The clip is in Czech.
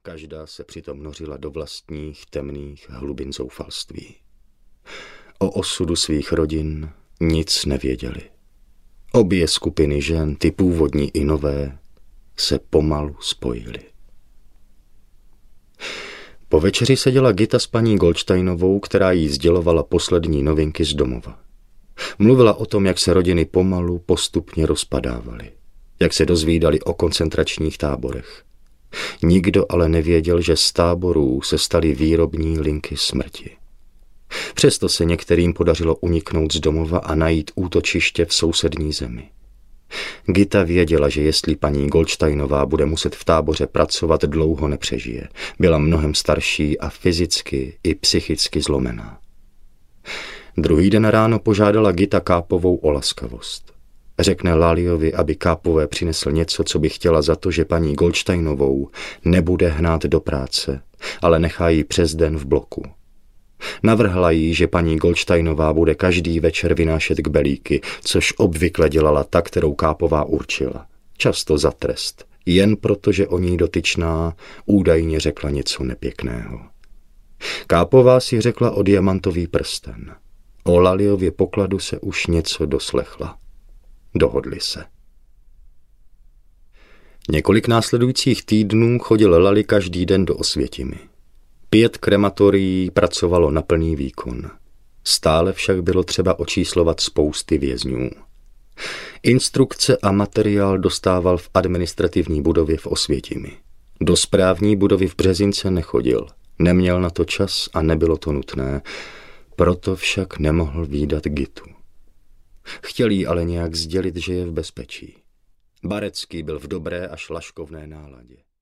Každá se přitom nořila do vlastních temných hlubin zoufalství. O osudu svých rodin nic nevěděli. Obě skupiny žen, ty původní i nové, se pomalu spojily. Po večeři seděla Gita s paní Goldsteinovou, která jí sdělovala poslední novinky z domova. Mluvila o tom, jak se rodiny pomalu postupně rozpadávaly, jak se dozvídali o koncentračních táborech. Nikdo ale nevěděl, že z táborů se staly výrobní linky smrti. Přesto se některým podařilo uniknout z domova a najít útočiště v sousední zemi. Gita věděla, že jestli paní Goldsteinová bude muset v táboře pracovat, dlouho nepřežije. Byla mnohem starší a fyzicky i psychicky zlomená. Druhý den ráno požádala Gita Kápovou o laskavost. Řekne Laliovi, aby Kápové přinesl něco, co by chtěla za to, že paní Goldsteinovou nebude hnát do práce, ale nechá ji přes den v bloku. Navrhla jí, že paní Goldsteinová bude každý večer vynášet kbelíky, což obvykle dělala ta, kterou Kápová určila. Často za trest, jen proto, že o ní dotyčná údajně řekla něco nepěkného. Kápová si řekla o diamantový prsten. O Laliově pokladu se už něco doslechla. Dohodli se. Několik následujících týdnů chodil Lali každý den do Osvětimi. 5 krematorií pracovalo na plný výkon. Stále však bylo třeba očíslovat spousty vězňů. Instrukce a materiál dostával v administrativní budově v Osvětimi. Do správní budovy v Březince nechodil. Neměl na to čas a nebylo to nutné, proto však nemohl vídat Gitu. Chtěl jí ale nějak sdělit, že je v bezpečí. Barecký byl v dobré až laškovné náladě.